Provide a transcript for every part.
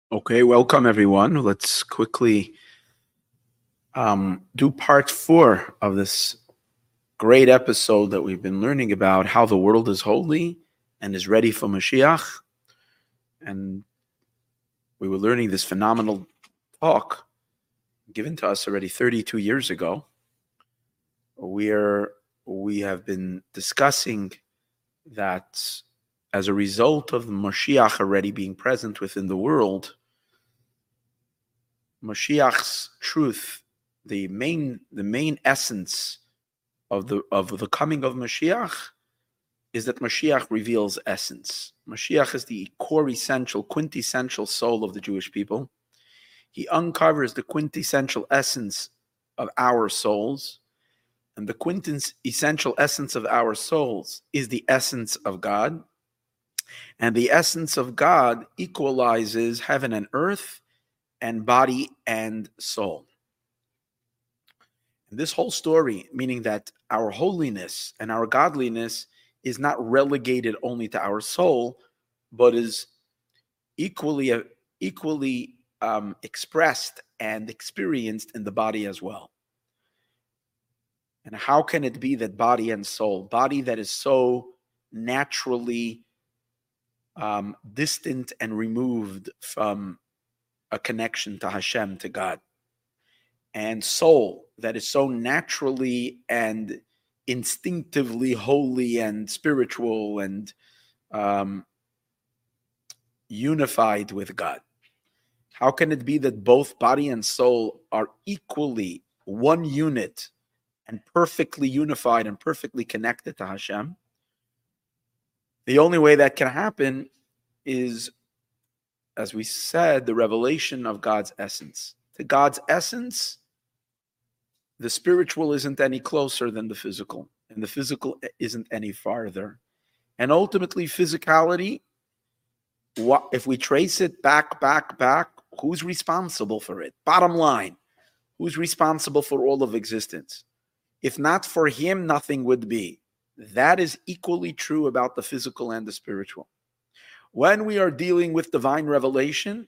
Okay, welcome everyone. Let's quickly do part 4 of this great episode that we've been learning about how the world is holy and is ready for Mashiach. And we were learning this phenomenal talk given to us already 32 years ago, where we have been discussing that as a result of Mashiach already being present within the world, Mashiach's truth, the main essence of the coming of Mashiach is that Mashiach reveals essence. Mashiach is the core essential, quintessential soul of the Jewish people. He uncovers the quintessential essence of our souls, and the quintessential essence of our souls is the essence of God. And the essence of God equalizes heaven and earth and body and soul. And this whole story, meaning that our holiness and our godliness is not relegated only to our soul, but is equally expressed and experienced in the body as well. And how can it be that body and soul, body that is so naturally distant and removed from a connection to Hashem, to God, and soul that is so naturally and instinctively holy and spiritual and unified with God? How can it be that both body and soul are equally one unit and perfectly unified and perfectly connected to Hashem? The only way that can happen is, as we said, the revelation of God's essence. To God's essence, the spiritual isn't any closer than the physical, and the physical isn't any farther. And ultimately, physicality, if we trace it back, who's responsible for it? Bottom line, who's responsible for all of existence? If not for him, nothing would be. That is equally true about the physical and the spiritual. When we are dealing with divine revelation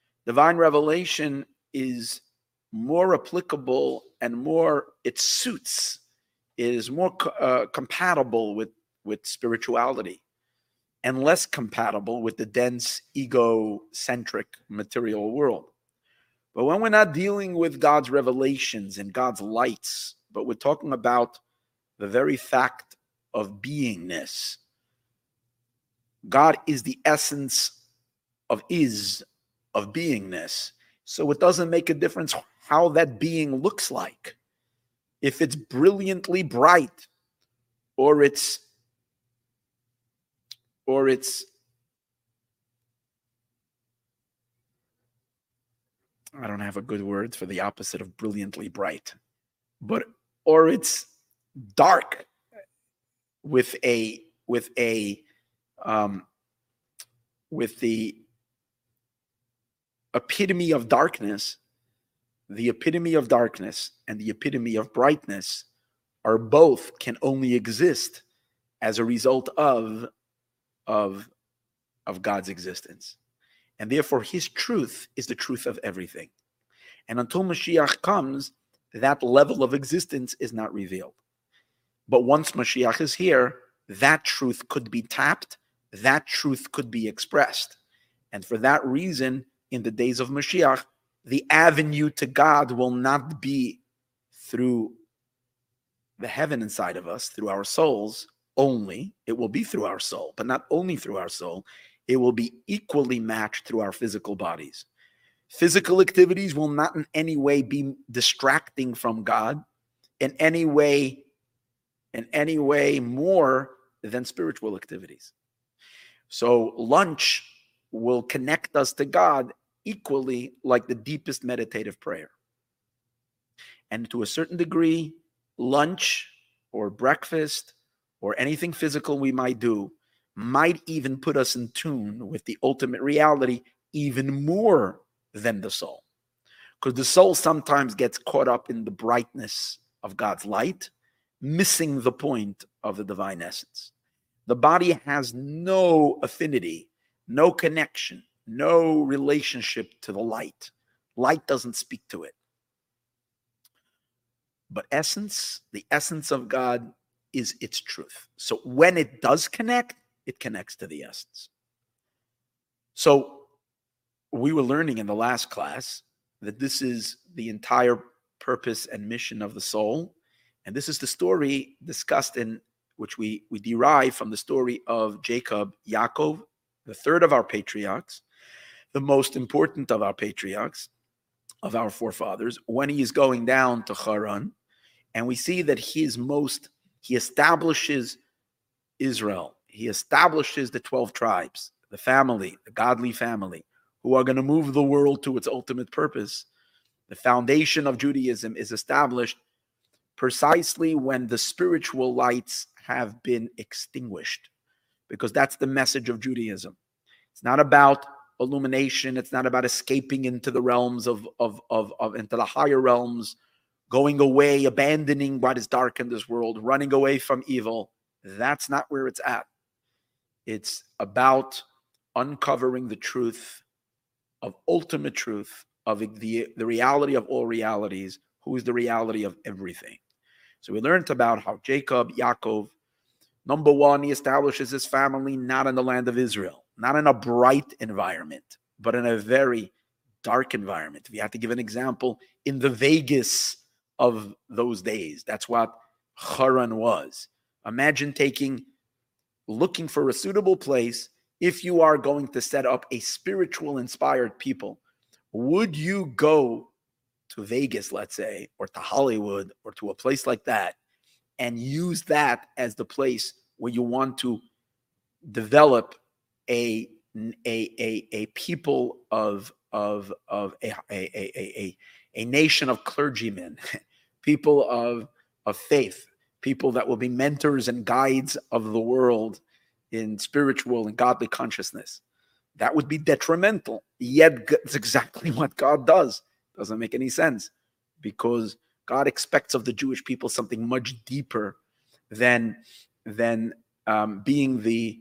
is more applicable and more, it is more compatible with spirituality and less compatible with the dense, egocentric material world. But when we're not dealing with God's revelations and God's lights, but we're talking about the very fact of beingness, God is the essence of beingness. So it doesn't make a difference how that being looks like. If it's brilliantly bright, or it's I don't have a good word for the opposite of brilliantly bright, or it's dark with the epitome of darkness. The epitome of darkness and the epitome of brightness can only exist as a result of God's existence. And therefore, his truth is the truth of everything. And until Mashiach comes, that level of existence is not revealed. But once Mashiach is here, that truth could be tapped, that truth could be expressed. And for that reason, in the days of Mashiach, the avenue to God will not be through the heaven inside of us, through our souls only. It will be through our soul, but not only through our soul. It will be equally matched through our physical bodies. Physical activities will not in any way be distracting from God in any way more than spiritual activities. So lunch will connect us to God equally like the deepest meditative prayer. And to a certain degree, lunch or breakfast or anything physical we might do might even put us in tune with the ultimate reality even more than the soul. Because the soul sometimes gets caught up in the brightness of God's light, missing the point of the divine essence. The body has no affinity, no connection no relationship to the light. Light doesn't speak to it. But essence, the essence of God is its truth. So when it does connect, it connects to the essence. So we were learning in the last class that this is the entire purpose and mission of the soul. And this is the story discussed in which we derive from the story of Jacob, Yaakov, the third of our patriarchs, the most important of our patriarchs, of our forefathers, when he is going down to Haran. And we see that he establishes Israel. He establishes the 12 tribes, the family, the godly family, who are going to move the world to its ultimate purpose. The foundation of Judaism is established precisely when the spiritual lights have been extinguished, because that's the message of Judaism. It's not about illumination. It's not about escaping into the realms into the higher realms, going away, abandoning what is dark in this world, running away from evil. That's not where it's at. It's about uncovering the truth of ultimate truth, of the reality of all realities, who is the reality of everything. So we learned about how Jacob, Yaakov, number one, he establishes his family not in the land of Israel, not in a bright environment, but in a very dark environment. If you have to give an example, in the Vegas of those days, that's what Haran was. Imagine looking for a suitable place. If you are going to set up a spiritual inspired people, would you go to Vegas, let's say, or to Hollywood, or to a place like that, and use that as the place where you want to develop a people of a nation of clergymen, people of faith, people that will be mentors and guides of the world in spiritual and godly consciousness? That would be detrimental. Yet it's exactly what God does. Doesn't make any sense, because God expects of the Jewish people something much deeper than being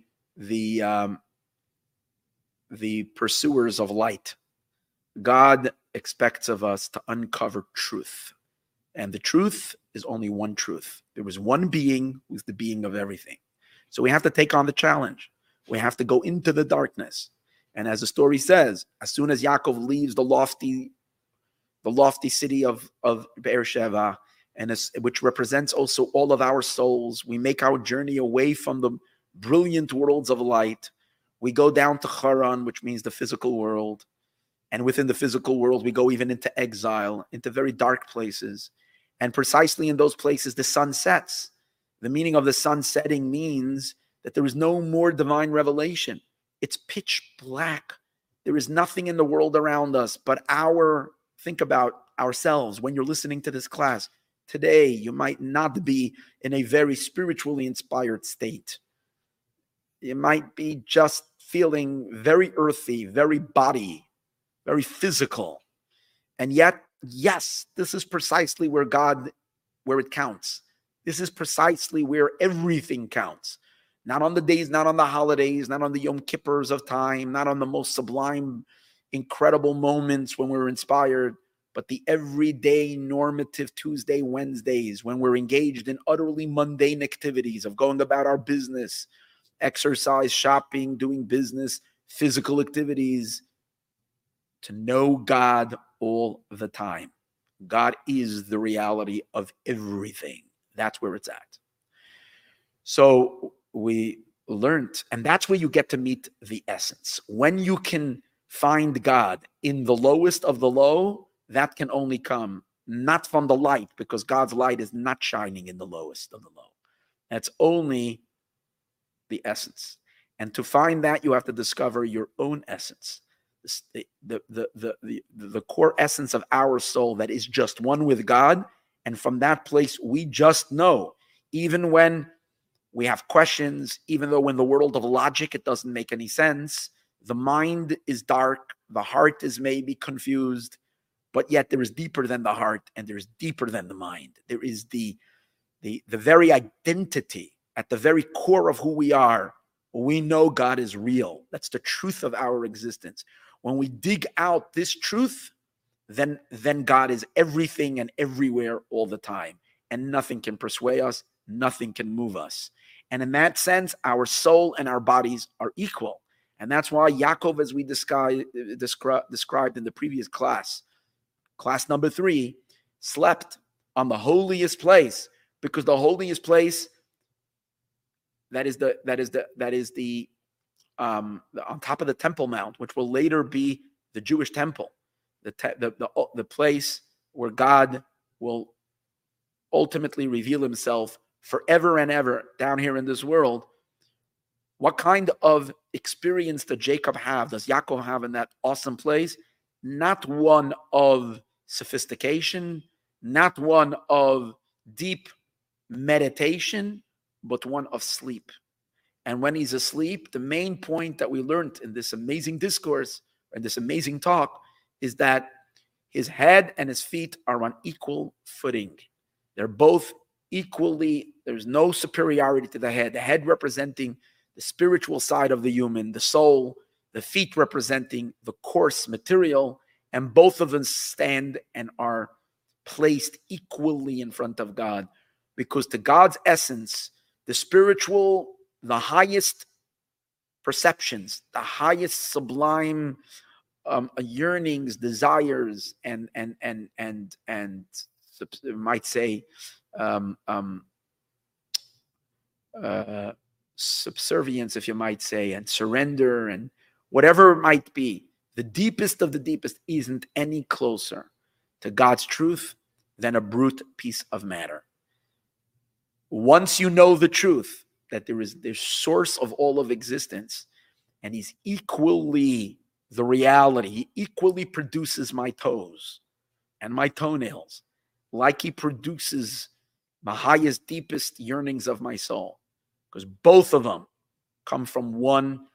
the pursuers of light. God expects of us to uncover truth. And the truth is only one truth. There was one being who's the being of everything. So we have to take on the challenge. We have to go into the darkness. And as the story says, as soon as Yaakov leaves the lofty city of Beersheba, which represents also all of our souls, we make our journey away from the brilliant worlds of light. We go down to Haran, which means the physical world. And within the physical world, we go even into exile, into very dark places. And precisely in those places, the sun sets. The meaning of the sun setting means that there is no more divine revelation. It's pitch black. There is nothing in the world around us but think about ourselves. When you're listening to this class today, you might not be in a very spiritually inspired state. You might be just feeling very earthy, very body, very physical. And yet, yes, this is precisely where it counts. This is precisely where everything counts. Not on the days, not on the holidays, not on the Yom Kippurs of time, not on the most sublime, incredible moments when we're inspired, but the everyday normative Tuesday, Wednesdays, when we're engaged in utterly mundane activities of going about our business, exercise, shopping, doing business, physical activities, to know God all the time. God is the reality of everything. That's where it's at. So we learned, and that's where you get to meet the essence. When you can find God in the lowest of the low, that can only come not from the light, because God's light is not shining in the lowest of the low. That's only the essence. And to find that, you have to discover your own essence. The core essence of our soul that is just one with God. And from that place, we just know, even when we have questions, even though in the world of logic, it doesn't make any sense. The mind is dark. The heart is maybe confused, but yet there is deeper than the heart, and there is deeper than the mind. There is the very identity at the very core of who we are, we know God is real. That's the truth of our existence. When we dig out this truth, then God is everything and everywhere all the time. And nothing can persuade us. Nothing can move us. And in that sense, our soul and our bodies are equal. And that's why Yaakov, as we described in the previous class number 3, slept on the holiest place, because the holiest place, that is the on top of the Temple Mount, which will later be the Jewish temple, the place where God will ultimately reveal himself forever and ever down here in this world. What kind of experience does Yaakov have in that awesome place? Not one of sophistication, not one of deep meditation, but one of sleep. And when he's asleep, the main point that we learned in this amazing discourse, and this amazing talk, is that his head and his feet are on equal footing. They're both equally, there's no superiority to the head representing the spiritual side of the human, the soul, the feet representing the coarse material, and both of them stand and are placed equally in front of God, because to God's essence, the spiritual, the highest perceptions, the highest sublime yearnings, desires, and might say subservience, if you might say, and surrender, and whatever it might be, the deepest of the deepest isn't any closer to God's truth than a brute piece of matter. Once you know the truth, that there is the source of all of existence, and he's equally the reality, he equally produces my toes and my toenails, like he produces the highest, deepest yearnings of my soul, because both of them come from one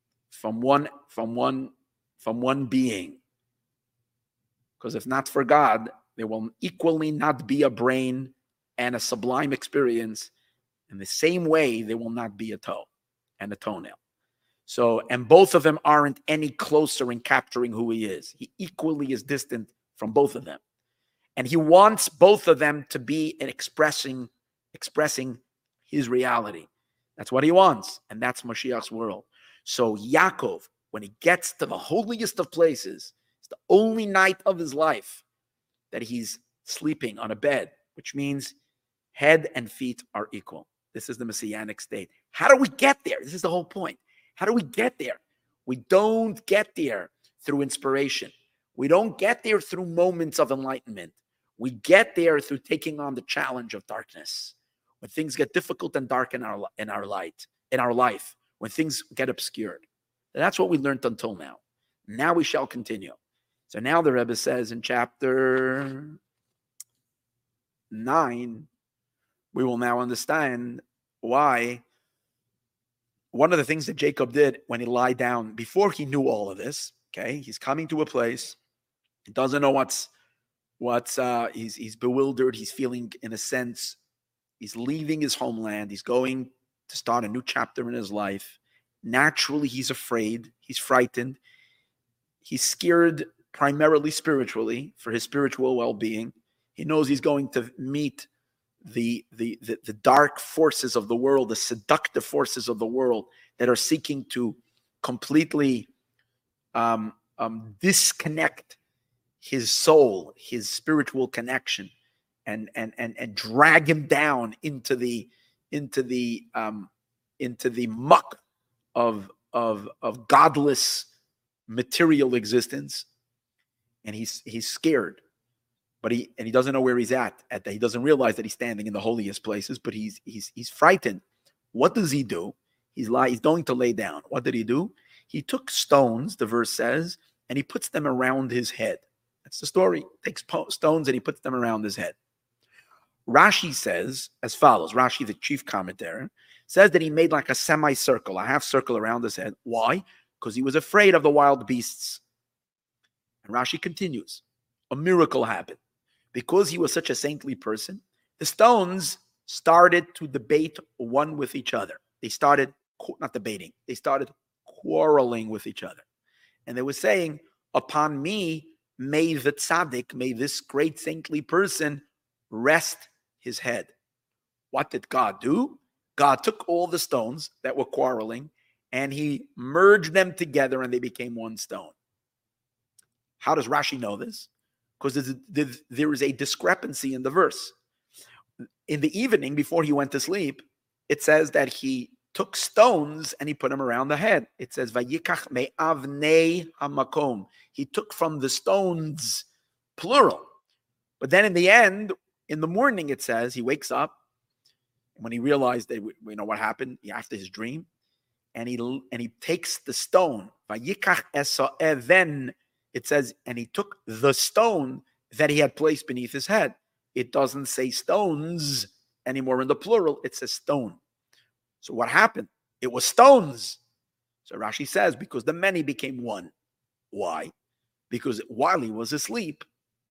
being. Because if not for God, there will equally not be a brain and a sublime experience. In the same way, there will not be a toe and a toenail. So, and both of them aren't any closer in capturing who he is. He equally is distant from both of them. And he wants both of them to be in expressing his reality. That's what he wants. And that's Mashiach's world. So Yaakov, when he gets to the holiest of places, it's the only night of his life that he's sleeping on a bed, which means head and feet are equal. This is the Messianic state. How do we get there? This is the whole point. How do we get there? We don't get there through inspiration. We don't get there through moments of enlightenment. We get there through taking on the challenge of darkness. When things get difficult and dark in our life, when things get obscured. And that's what we learned until now. Now we shall continue. So now the Rebbe says in chapter 9, we will now understand why one of the things that Jacob did when he lied down, before he knew all of this, okay, he's coming to a place, he doesn't know he's bewildered, he's feeling, in a sense, he's leaving his homeland, he's going to start a new chapter in his life. Naturally, he's afraid, he's frightened, he's scared primarily spiritually for his spiritual well-being. He knows he's going to meet the dark forces of the world, the seductive forces of the world that are seeking to completely disconnect his soul, his spiritual connection, and drag him down into the muck of godless material existence. And he's scared. But he doesn't know where he's at. He doesn't realize that he's standing in the holiest places, but he's frightened. What does he do? He's going to lay down. What did he do? He took stones, the verse says, and he puts them around his head. That's the story. He takes stones and he puts them around his head. Rashi says as follows. Rashi, the chief commentator, says that he made like a semicircle, a half circle around his head. Why? Because he was afraid of the wild beasts. And Rashi continues. A miracle happened. Because he was such a saintly person, the stones started to debate one with each other. They started not debating, they started quarreling with each other. And they were saying, upon me, may the tzaddik, may this great saintly person rest his head. What did God do? God took all the stones that were quarreling and he merged them together and they became one stone. How does Rashi know this? Because there is a discrepancy in the verse. In the evening, before he went to sleep, it says that he took stones and he put them around the head. It says, Vayikach me'avnei hamakom. He took from the stones, plural. But then in the end, in the morning, it says, he wakes up, when he realized that, what happened after his dream, and he takes the stone. Vayikach eso'even. It says, and he took the stone that he had placed beneath his head. It doesn't say stones anymore in the plural. It says stone. So what happened? It was stones. So Rashi says, because the many became one. Why? Because while he was asleep,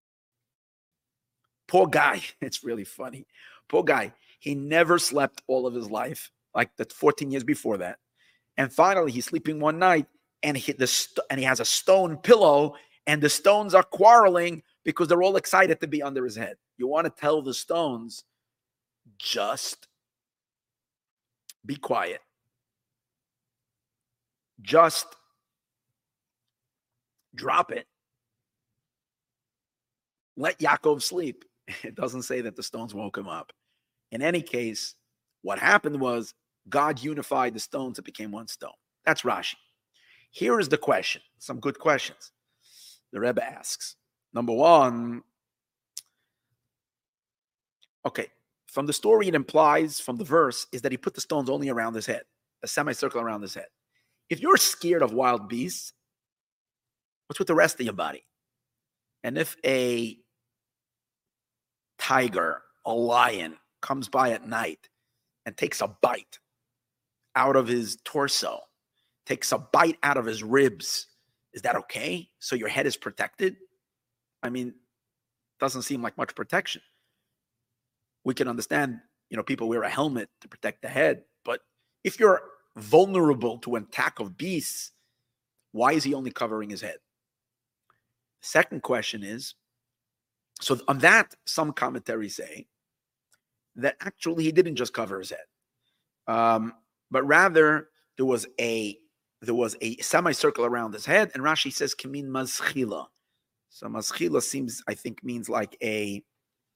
poor guy, it's really funny. Poor guy, he never slept all of his life, like the 14 years before that. And finally, he's sleeping one night, and he has a stone pillow, and the stones are quarreling because they're all excited to be under his head. You want to tell the stones, just be quiet. Just drop it. Let Yaakov sleep. It doesn't say that the stones woke him up. In any case, what happened was God unified the stones. It became one stone. That's Rashi. Here is the question. Some good questions. The Rebbe asks. Number one, okay, from the story it implies, from the verse, is that he put the stones only around his head, a semicircle around his head. If you're scared of wild beasts, what's with the rest of your body? And if a tiger, a lion, comes by at night and takes a bite out of his torso, takes a bite out of his ribs, is that okay? So your head is protected? I mean, doesn't seem like much protection. We can understand, people wear a helmet to protect the head, but if you're vulnerable to an attack of beasts, why is he only covering his head? The second question is, so on that, some commentaries say that actually he didn't just cover his head, but rather there was a semicircle around his head, and Rashi says kamin mazchila. So mazchila means like a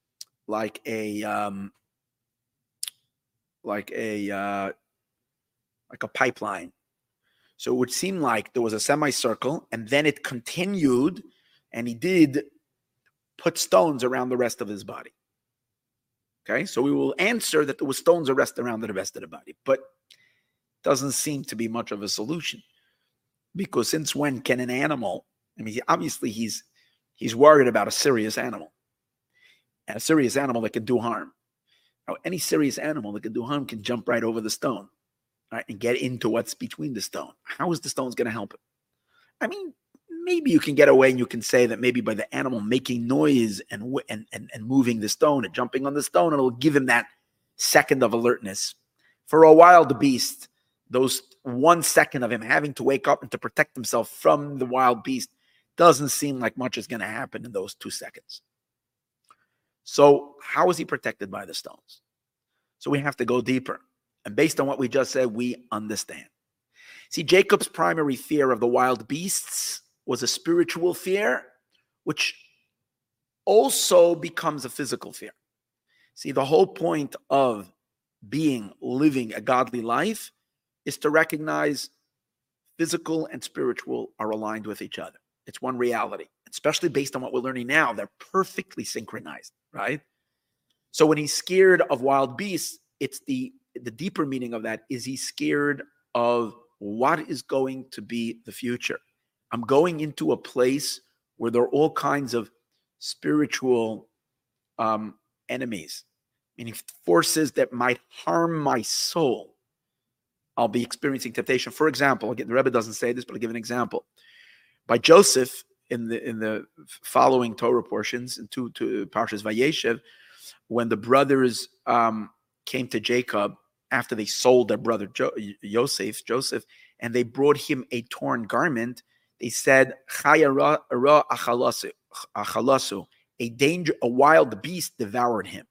pipeline. So it would seem like there was a semicircle, and then it continued, and he did put stones around the rest of his body. Okay, so we will answer that there was stones around the rest of the body, but doesn't seem to be much of a solution, because since when can an animal? I mean, obviously he's worried about a serious animal, and a serious animal that can do harm. Now, any serious animal that can do harm can jump right over the stone, right, and get into what's between the stone. How is the stones going to help him? I mean, maybe you can get away and you can say that maybe by the animal making noise and moving the stone and jumping on the stone, it'll give him that second of alertness. For a wild beast, those 1 second of him having to wake up and to protect himself from the wild beast doesn't seem like much is going to happen in those 2 seconds. So how is he protected by the stones? So we have to go deeper. And based on what we just said, we understand. See, Jacob's primary fear of the wild beasts was a spiritual fear, which also becomes a physical fear. See, the whole point of living a godly life is to recognize physical and spiritual are aligned with each other. It's one reality, especially based on what we're learning now. They're perfectly synchronized, right? So when he's scared of wild beasts, it's the deeper meaning of that is he's scared of what is going to be the future. I'm going into a place where there are all kinds of spiritual enemies, meaning forces that might harm my soul. I'll be experiencing temptation. For example, again, the Rebbe doesn't say this, but I'll give an example. By Joseph in the following Torah portions, in to Parshas Vayeshev, when the brothers came to Jacob after they sold their brother Joseph, and they brought him a torn garment, they said, "Chaya ra achalasu," a wild beast devoured him.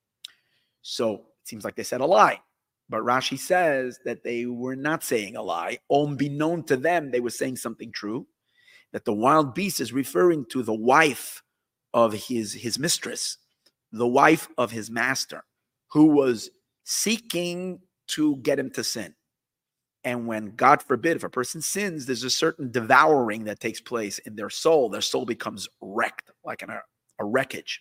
So it seems like they said a lie. But Rashi says that they were not saying a lie. Unbeknown to them, they were saying something true. That the wild beast is referring to the wife of his mistress, the wife of his master, who was seeking to get him to sin. And when, God forbid, if a person sins, there's a certain devouring that takes place in their soul. Their soul becomes wrecked, like a wreckage.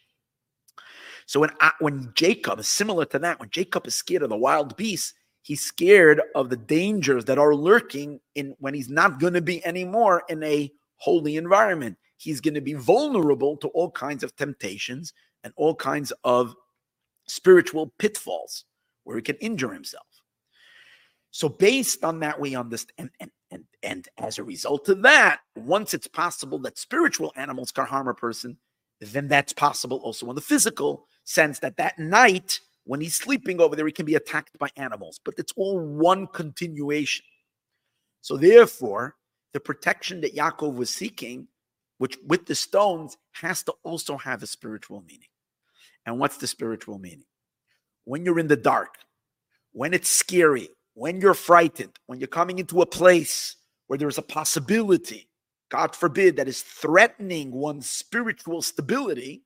So when Jacob is similar to that, when Jacob is scared of the wild beast, he's scared of the dangers that are lurking in when he's not going to be anymore in a holy environment. He's going to be vulnerable to all kinds of temptations and all kinds of spiritual pitfalls where he can injure himself. So based on that, we understand, and as a result of that, once it's possible that spiritual animals can harm a person, then that's possible also in the physical sense that night when he's sleeping over there, he can be attacked by animals. But it's all one continuation. So therefore, the protection that Yaakov was seeking, which with the stones, has to also have a spiritual meaning. And what's the spiritual meaning? When you're in the dark, when it's scary, when you're frightened, when you're coming into a place where there's a possibility, God forbid, that is threatening one's spiritual stability,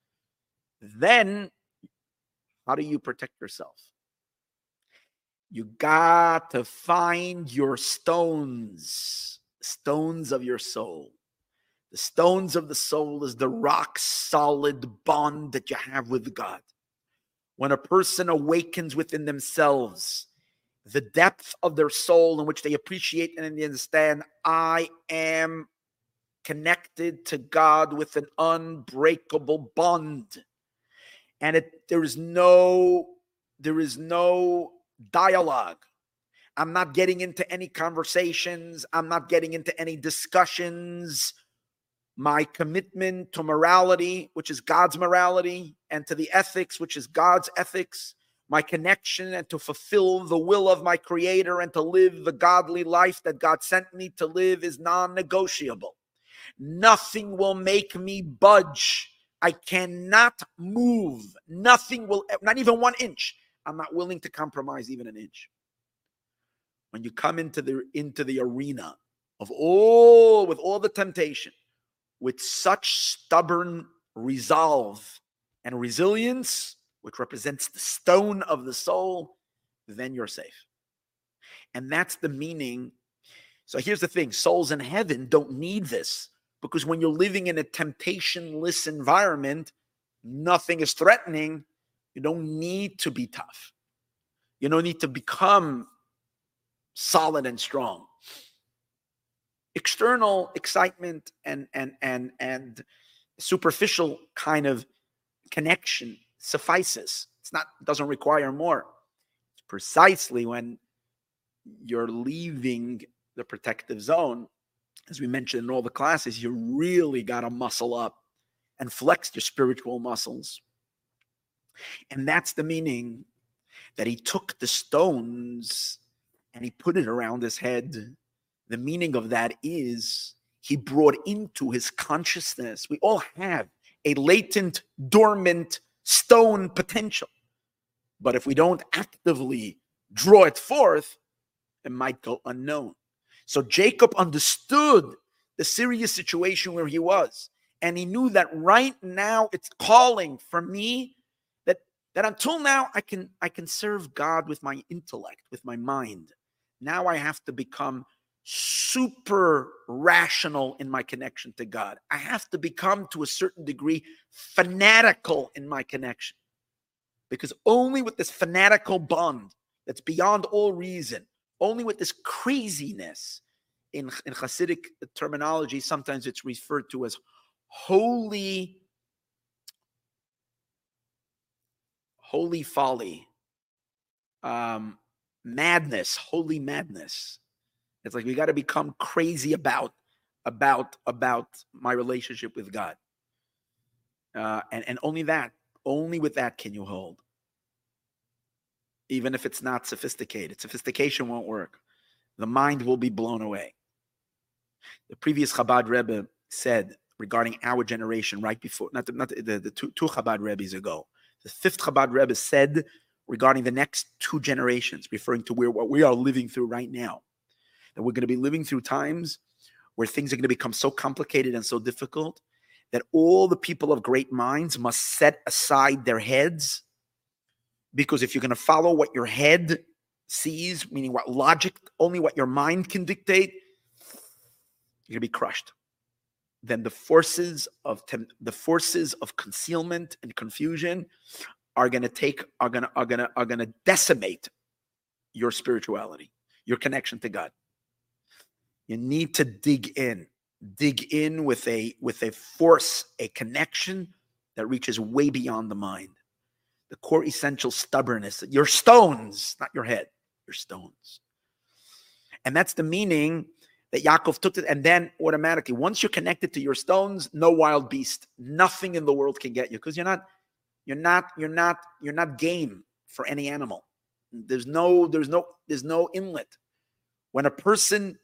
then how do you protect yourself? You got to find your stones of your soul. The stones of the soul is the rock solid bond that you have with God. When a person awakens within themselves the depth of their soul in which they appreciate and understand, I am connected to God with an unbreakable bond. And there is no dialogue. I'm not getting into any conversations. I'm not getting into any discussions. My commitment to morality, which is God's morality, and to the ethics, which is God's ethics, my connection and to fulfill the will of my Creator and to live the godly life that God sent me to live is non-negotiable. Nothing will make me budge. I cannot move. Nothing will, not even 1 inch. I'm not willing to compromise even an inch. When you come into the arena with all the temptation, with such stubborn resolve and resilience, which represents the stone of the soul, then you're safe. And that's the meaning. So here's the thing. Souls in heaven don't need this, because when you're living in a temptation-less environment, nothing is threatening. You don't need to be tough. You don't need to become solid and strong. External excitement and superficial kind of connection suffices. It doesn't require more. It's precisely when you're leaving the protective zone, as we mentioned in all the classes, you really got to muscle up and flex your spiritual muscles. And that's the meaning that he took the stones and he put it around his head. The meaning of that is he brought into his consciousness. We all have a latent, dormant stone potential. But if we don't actively draw it forth, it might go unknown. So Jacob understood the serious situation where he was. And he knew that right now it's calling for me that until now I can serve God with my intellect, with my mind. Now I have to become super rational in my connection to God. I have to become, to a certain degree, fanatical in my connection. Because only with this fanatical bond that's beyond all reason, only with this craziness, in Hasidic terminology, sometimes it's referred to as holy folly, madness, holy madness. It's like we got to become crazy about my relationship with God, and only with that can you hold. even if it's not sophisticated. Sophistication won't work. The mind will be blown away. The previous Chabad Rebbe said regarding our generation, right before, not the two Chabad Rebbes ago, the fifth Chabad Rebbe said regarding the next two generations, referring to what we are living through right now, that we're going to be living through times where things are going to become so complicated and so difficult that all the people of great minds must set aside their heads, because if you're going to follow what your head sees, meaning what logic, only what your mind can dictate, you're going to be crushed. Then the forces of concealment and confusion are going to decimate your spirituality, your connection to God. You need to dig in with a force, a connection that reaches way beyond the mind. The core essential stubbornness, your stones, not your head, your stones. And that's the meaning that Yaakov took it. And then automatically, once you're connected to your stones, no wild beast, nothing in the world can get you, because you're not game for any animal. There's no inlet. When a person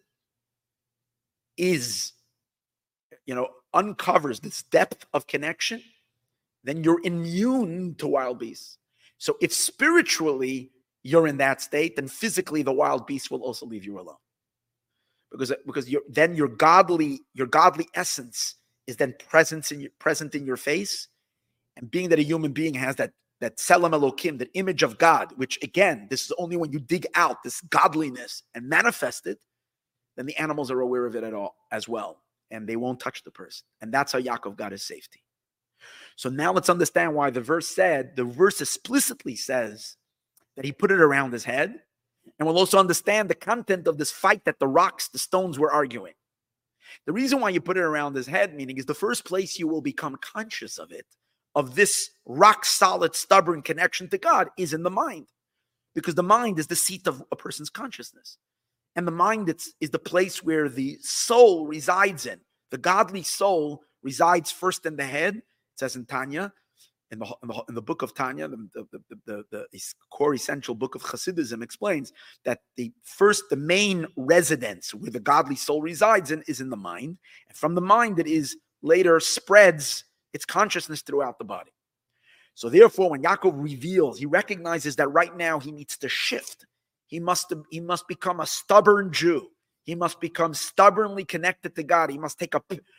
uncovers this depth of connection, then you're immune to wild beasts. So if spiritually you're in that state, then physically the wild beast will also leave you alone. Because your godly essence is then present in your face. And being that a human being has that Tselem Elokim, that image of God, which again, this is only when you dig out this godliness and manifest it, then the animals are aware of it at all as well. And they won't touch the person. And that's how Yaakov got his safety. So now let's understand why the verse explicitly says that he put it around his head. And we'll also understand the content of this fight that the stones were arguing. The reason why you put it around his head, meaning, is the first place you will become conscious of it, of this rock solid, stubborn connection to God, is in the mind. Because the mind is the seat of a person's consciousness. And the mind is the place where the soul resides in. The godly soul resides first in the head. It says in Tanya, in the book of Tanya, the core essential book of Hasidism, explains that the main residence where the godly soul resides in is in the mind. And from the mind, it is later spreads its consciousness throughout the body. So therefore, when Yaakov reveals, he recognizes that right now he needs to shift. He must become a stubborn Jew. He must become stubbornly connected to God. He must take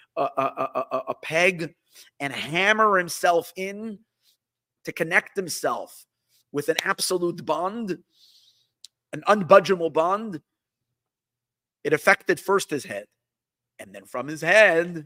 a peg and hammer himself in to connect himself with an absolute bond, an unbudgeable bond. It affected first his head, and then from his head,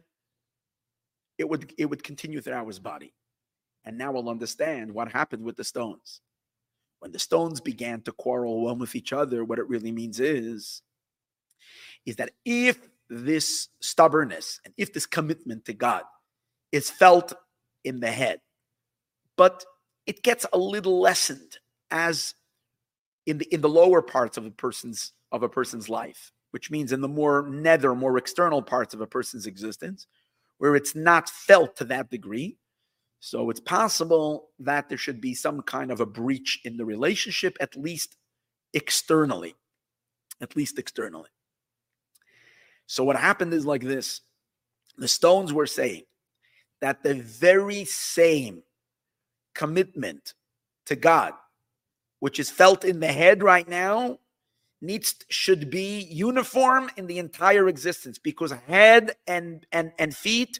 it would continue throughout his body. And now we'll understand what happened with the stones. When the stones began to quarrel one with each other, what it really means is that if this stubbornness and if this commitment to God is felt in the head, but it gets a little lessened as in the lower parts of a person's life, which means in the more external parts of a person's existence, where it's not felt to that degree. So it's possible that there should be some kind of a breach in the relationship, at least externally. So what happened is like this. The stones were saying that the very same commitment to God, which is felt in the head right now, should be uniform in the entire existence, because head and feet,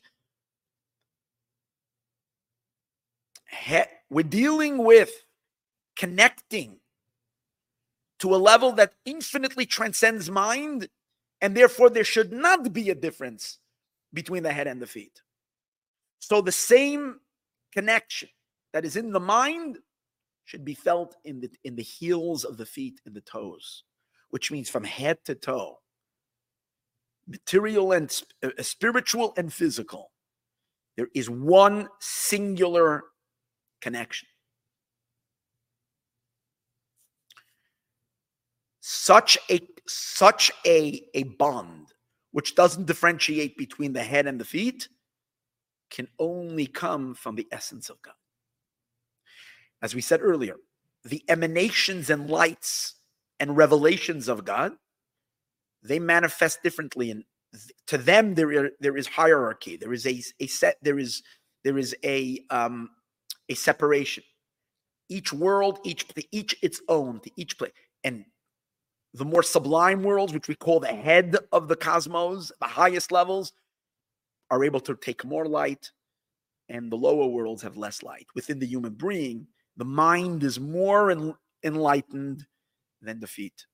we're dealing with connecting to a level that infinitely transcends mind, and therefore there should not be a difference between the head and the feet. So the same connection that is in the mind should be felt in the heels of the feet and the toes, which means from head to toe, material and spiritual and physical. There is one singular connection. Such a bond, which doesn't differentiate between the head and the feet, can only come from the essence of God. As we said earlier, the emanations and lights and revelations of God, they manifest differently. And to them, there is hierarchy. There is a separation. Each world, each its own, to each place. And the more sublime worlds, which we call the head of the cosmos, the highest levels, are able to take more light, and the lower worlds have less light. Within the human being, the mind is more enlightened than the feet.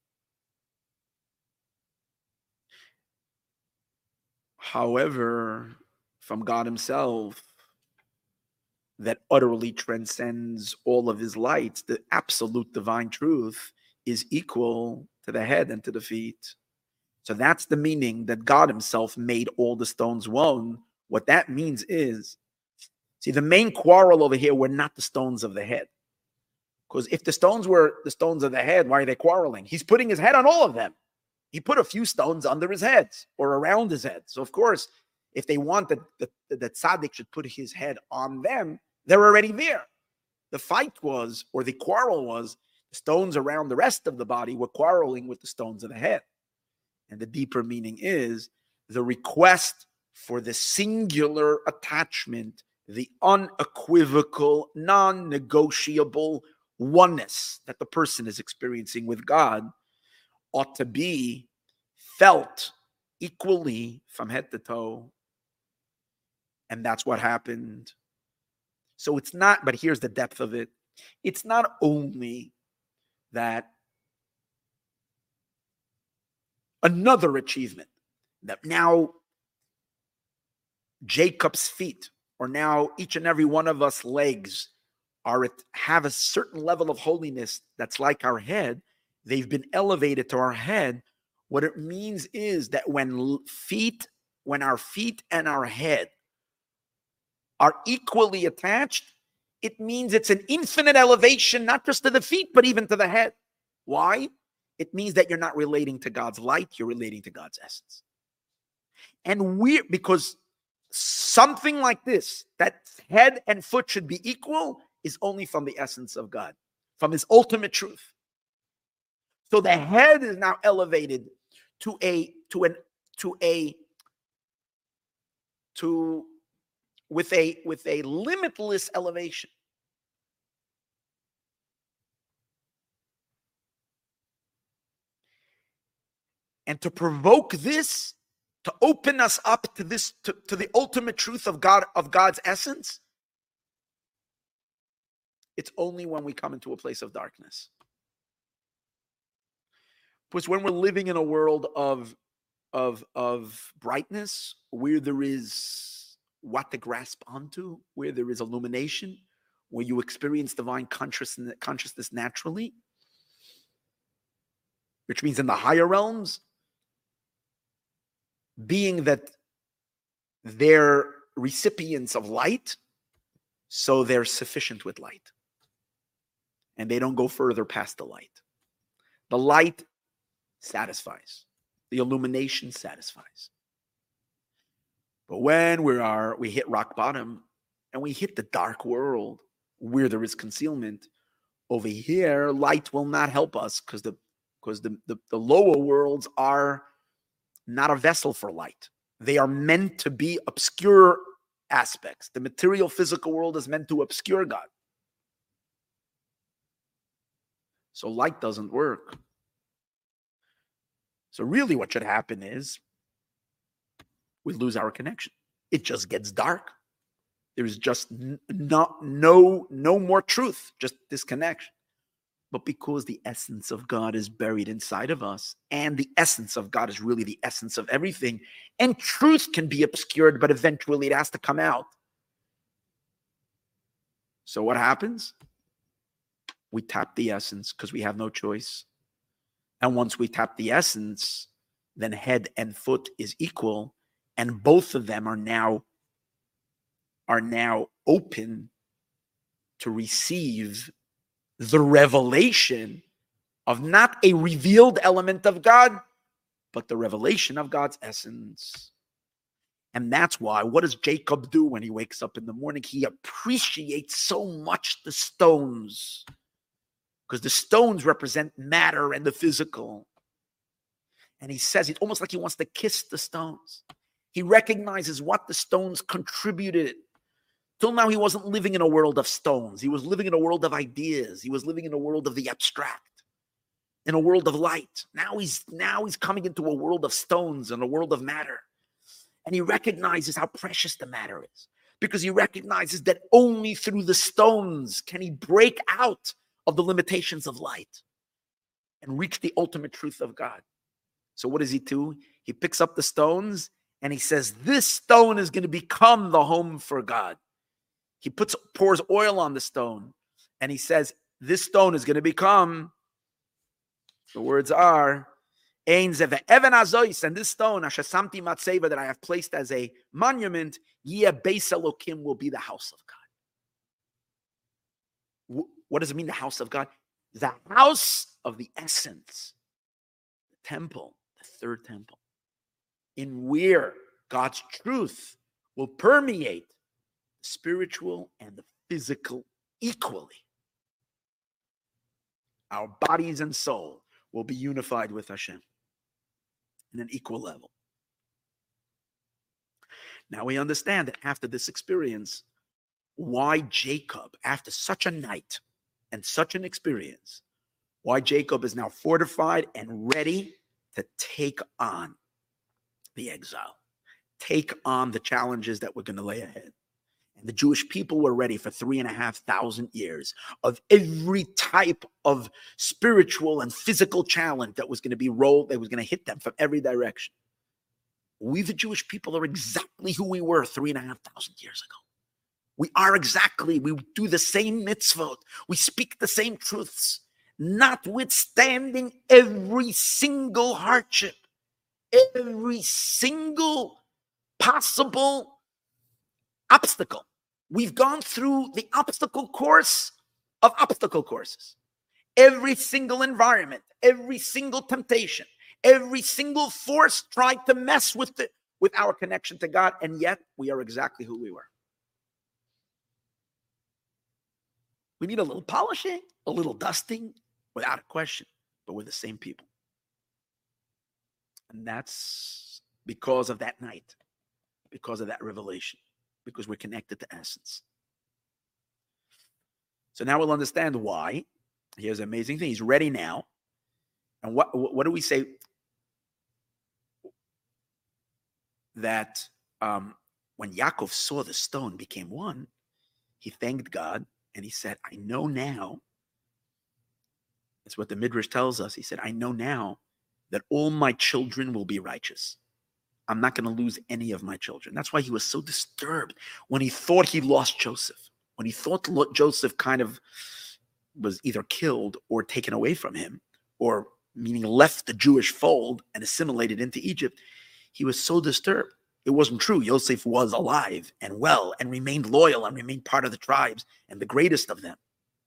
However, from God himself, that utterly transcends all of his lights, the absolute divine truth is equal to the head and to the feet. So that's the meaning that God himself made all the stones one. What that means is, see, the main quarrel over here were not the stones of the head. Because if the stones were the stones of the head, why are they quarreling? He's putting his head on all of them. He put a few stones under his head or around his head. So, of course, if they want that tzaddik should put his head on them, they're already there. The fight was, or the quarrel was, the stones around the rest of the body were quarreling with the stones of the head. And the deeper meaning is the request for the singular attachment, the unequivocal, non-negotiable oneness that the person is experiencing with God ought to be felt equally from head to toe. And that's what happened. So it's not, but here's the depth of it. It's not only that another achievement, that now Jacob's feet, or now each and every one of us legs, have a certain level of holiness that's like our head. They've been elevated to our head. What it means is that when our feet and our head are equally attached, it means it's an infinite elevation, not just to the feet, but even to the head. Why? It means that you're not relating to God's light, you're relating to God's essence. And because something like this, that head and foot should be equal, is only from the essence of God, from his ultimate truth. So the head is now elevated with a limitless elevation. And to provoke this, to open us up to this, to the ultimate truth of God, of God's essence, it's only when we come into a place of darkness. Because when we're living in a world of brightness, where there is what to grasp onto, where there is illumination, where you experience divine consciousness naturally, which means in the higher realms, being that they're recipients of light, so they're sufficient with light. And they don't go further past the light. The light satisfies. The illumination satisfies. But when we hit rock bottom and we hit the dark world where there is concealment, over here, light will not help us because the lower worlds are not a vessel for light. They are meant to be obscure aspects. The material physical world is meant to obscure God. So light doesn't work. So really what should happen is we lose our connection. It just gets dark. There's just no more truth, just disconnection. But because the essence of God is buried inside of us, and the essence of God is really the essence of everything, and truth can be obscured, but eventually it has to come out. So what happens? We tap the essence because we have no choice. And once we tap the essence, then head and foot is equal, and both of them are now open to receive the revelation of not a revealed element of God, but the revelation of God's essence. And that's why, what does Jacob do when he wakes up in the morning? He appreciates so much the stones, because the stones represent matter and the physical. And he says it's almost like he wants to kiss the stones. He recognizes what the stones contributed. Till now, he wasn't living in a world of stones. He was living in a world of ideas. He was living in a world of the abstract, in a world of light. Now he's coming into a world of stones and a world of matter. And he recognizes how precious the matter is, because he recognizes that only through the stones can he break out of the limitations of light and reach the ultimate truth of God. So what does he do? He picks up the stones and he says, this stone is going to become the home for God. He pours oil on the stone and he says, this stone is going to become, the words are, and this stone, that I have placed as a monument, Beis Elokim, will be the house of God. What does it mean, the house of God? The house of the essence, the temple, the third temple, in where God's truth will permeate the spiritual and the physical equally. Our bodies and soul will be unified with Hashem in an equal level. Now we understand that after this experience, why Jacob, after such a night and such an experience, why Jacob is now fortified and ready to take on the exile, take on the challenges that we're going to lay ahead. And the Jewish people were ready for 3,500 years of every type of spiritual and physical challenge that was going to be rolled, that was going to hit them from every direction. We, the Jewish people, are exactly who we were 3,500 years ago. We do the same mitzvot. We speak the same truths, notwithstanding every single hardship, every single possible obstacle. We've gone through the obstacle course of obstacle courses. Every single environment, every single temptation, every single force tried to mess with our connection to God, and yet we are exactly who we were. We need a little polishing, a little dusting, without a question, but we're the same people. And that's because of that night, because of that revelation, because we're connected to essence. So now we'll understand why. Here's an amazing thing. He's ready now. And what do we say? That when Yaakov saw the stone became one, he thanked God and he said, I know now. That's what the Midrash tells us. He said, I know now that all my children will be righteous. I'm not going to lose any of my children. That's why he was so disturbed when he thought he lost Joseph. When he thought Joseph kind of was either killed or taken away from him, or meaning left the Jewish fold and assimilated into Egypt, he was so disturbed. It wasn't true. Joseph was alive and well and remained loyal and remained part of the tribes and the greatest of them.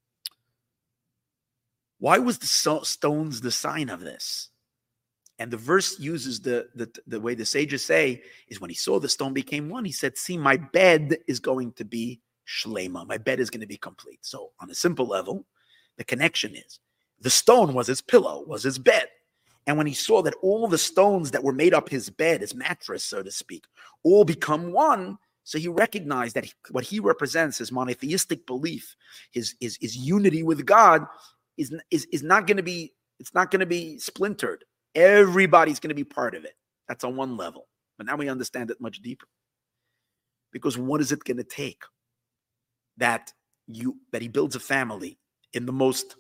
Why was the stones the sign of this? And the verse uses the way the sages say is when he saw the stone became one, he said, see, my bed is going to be shlema. My bed is going to be complete. So on a simple level, the connection is the stone was his pillow, was his bed. And when he saw that all the stones that were made up his bed, his mattress, so to speak, all become one, so he recognized that what he represents, his monotheistic belief, his unity with God, is not going to be, it's not going to be splintered. Everybody's going to be part of it. That's on one level. But now we understand it much deeper. Because what is it going to take that he builds a family in the most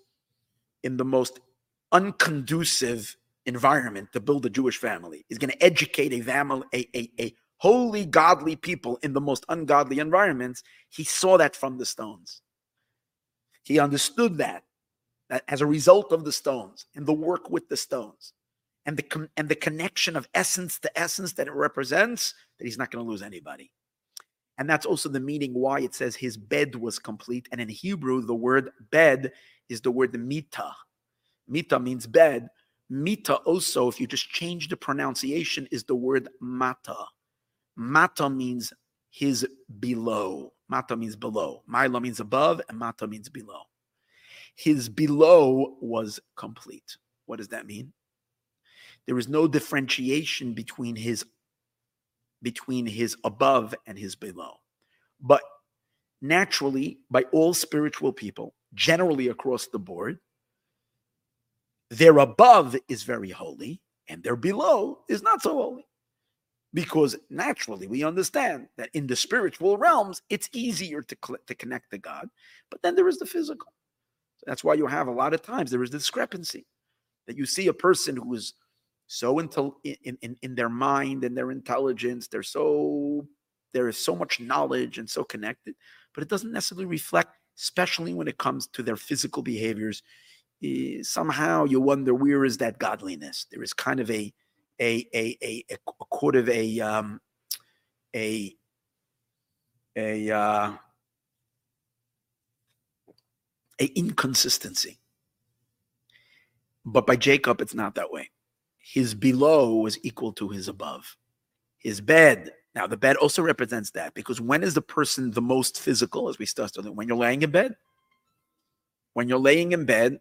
unconducive environment to build a Jewish family? He's going to educate a holy, godly people in the most ungodly environments. He saw that from the stones. He understood that as a result of the stones and the work with the stones and the connection of essence to essence that it represents, that he's not going to lose anybody. And that's also the meaning why it says his bed was complete. And in Hebrew, the word bed is the word mita. Mita means bed. Mita also, if you just change the pronunciation, is the word mata. Mata means his below. Mata means below. Maila means above, and mata means below. His below was complete. What does that mean? There is no differentiation between his above and his below. But naturally, by all spiritual people, generally across the board, their above is very holy and their below is not so holy. Because naturally, we understand that in the spiritual realms, it's easier to connect to God. But then there is the physical. So that's why you have a lot of times there is discrepancy. That you see a person who is so in their mind and their intelligence, there is so much knowledge and so connected, but it doesn't necessarily reflect, especially when it comes to their physical behaviors. Somehow you wonder, where is that godliness? There is kind of a inconsistency. But by Jacob, it's not that way. His below was equal to his above. His bed. Now, the bed also represents that, because when is the person the most physical, as we discussed earlier? When you're laying in bed. When you're laying in bed,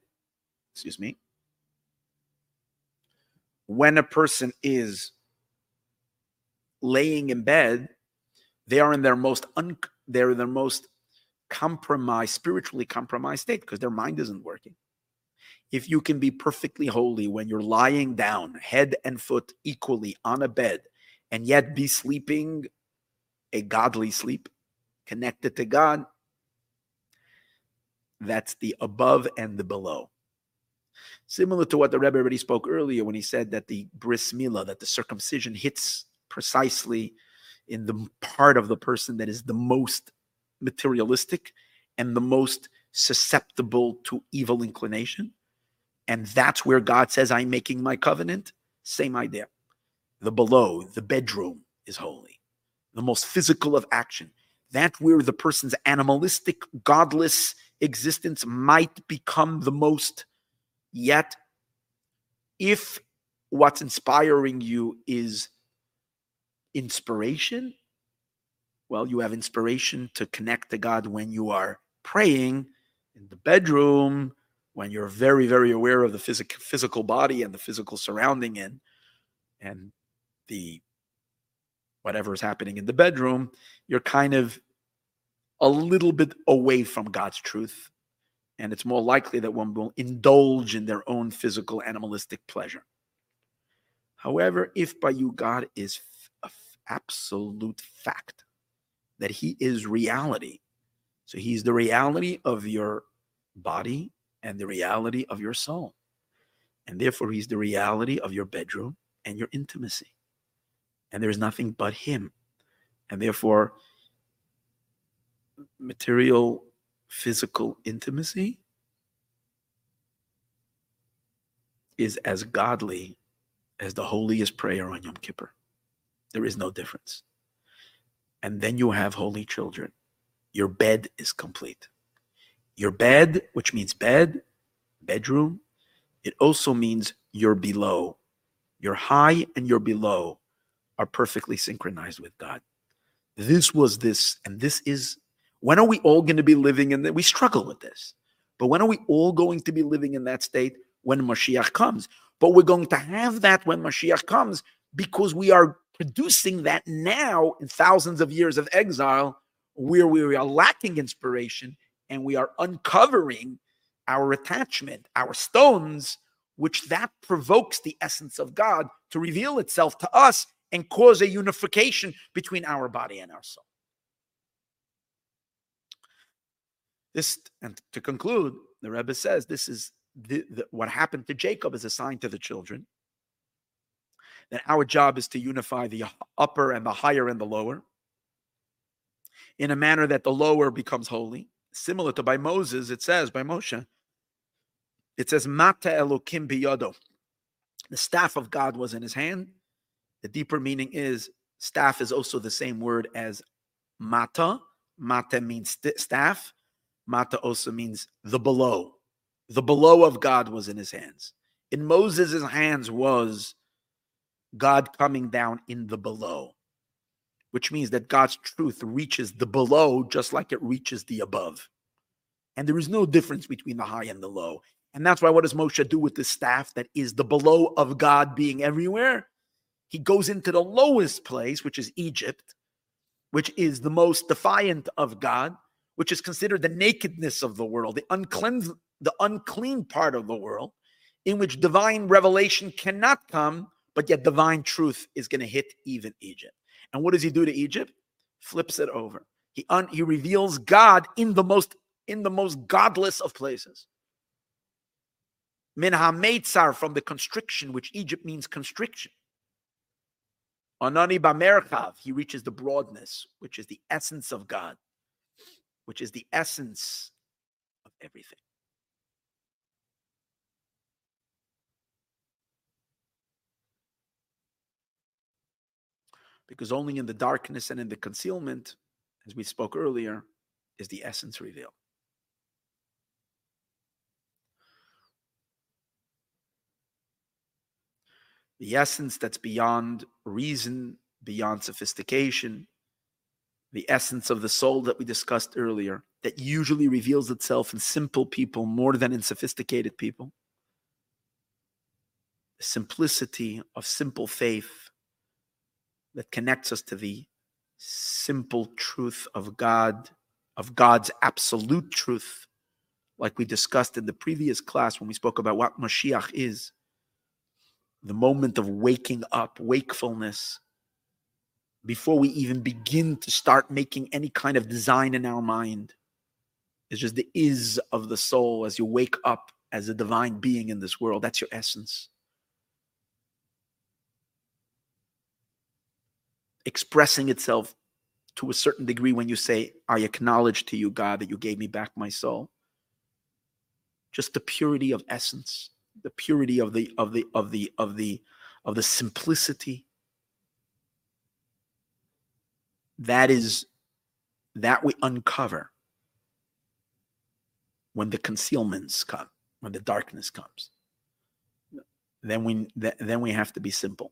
when a person is laying in bed, they are in their most compromised, spiritually compromised state, because their mind isn't working. If you can be perfectly holy when you're lying down, head and foot equally on a bed, and yet be sleeping a godly sleep, connected to God, that's the above and the below. Similar to what the Rebbe already spoke earlier when he said that the bris milah, that the circumcision hits precisely in the part of the person that is the most materialistic and the most susceptible to evil inclination. And that's where God says, I'm making my covenant. Same idea. The below, the bedroom is holy. The most physical of action. That where the person's animalistic, godless existence might become the most. Yet, if what's inspiring you is inspiration, well, you have inspiration to connect to God when you are praying in the bedroom, when you're very, very aware of the physical body and the physical surrounding and the whatever is happening in the bedroom, you're kind of a little bit away from God's truth. And it's more likely that one will indulge in their own physical animalistic pleasure. However, if by you God is an absolute fact, that he is reality, so he's the reality of your body and the reality of your soul. And therefore, he's the reality of your bedroom and your intimacy. And there's nothing but him. And therefore, material, physical intimacy is as godly as the holiest prayer on Yom Kippur. There is no difference. And then you have holy children. Your bed is complete. Your bed, which means bed, bedroom, it also means your below. Your high and your below are perfectly synchronized with God. This is, when are we all going to be living in that? We struggle with this. But when are we all going to be living in that state? When Mashiach comes. But we're going to have that when Mashiach comes because we are producing that now in thousands of years of exile where we are lacking inspiration and we are uncovering our attachment, our stones, which that provokes the essence of God to reveal itself to us and cause a unification between our body and our soul. This, and to conclude, the Rebbe says this is what happened to Jacob is a sign to the children that our job is to unify the upper and the higher and the lower in a manner that the lower becomes holy. Similar to by Moses, it says, by Moshe, it says, Mata Elokim biyado. The staff of God was in his hand. The deeper meaning is, staff is also the same word as mata. Mata means staff. Mata also means the below. The below of God was in his hands. In Moses' hands was God coming down in the below, which means that God's truth reaches the below just like it reaches the above. And there is no difference between the high and the low. And that's why what does Moshe do with the staff that is the below of God being everywhere? He goes into the lowest place, which is Egypt, which is the most defiant of God, which is considered the nakedness of the world, the unclean part of the world, in which divine revelation cannot come, but yet divine truth is going to hit even Egypt. And what does he do to Egypt? Flips it over. He reveals God in the most godless of places. Min ha-meitzar, from the constriction, which Egypt means constriction. Anani ba-merchav, he reaches the broadness, which is the essence of God, which is the essence of everything. Because only in the darkness and in the concealment, as we spoke earlier, is the essence revealed. The essence that's beyond reason, beyond sophistication, the essence of the soul that we discussed earlier, that usually reveals itself in simple people more than in sophisticated people. The simplicity of simple faith that connects us to the simple truth of God, of God's absolute truth, like we discussed in the previous class when we spoke about what Mashiach is. The moment of waking up, wakefulness, before we even begin to start making any kind of design in our mind. It's just the is of the soul as you wake up as a divine being in this world. That's your essence. Expressing itself to a certain degree when you say, I acknowledge to you, God, that you gave me back my soul. Just the purity of essence, the purity of the simplicity. That we uncover when the concealments come, when the darkness comes. Then we have to be simple.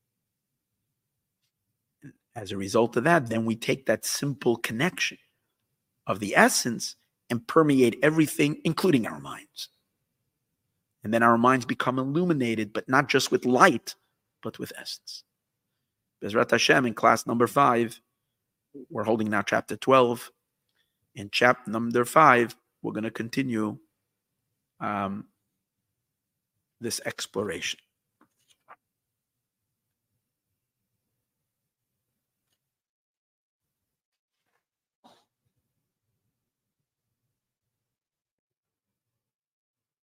As a result of that, then we take that simple connection of the essence and permeate everything, including our minds. And then our minds become illuminated, but not just with light, but with essence. Bezrat Hashem, in class number 5, we're holding now chapter 12. In chapter number 5, we're going to continue this exploration.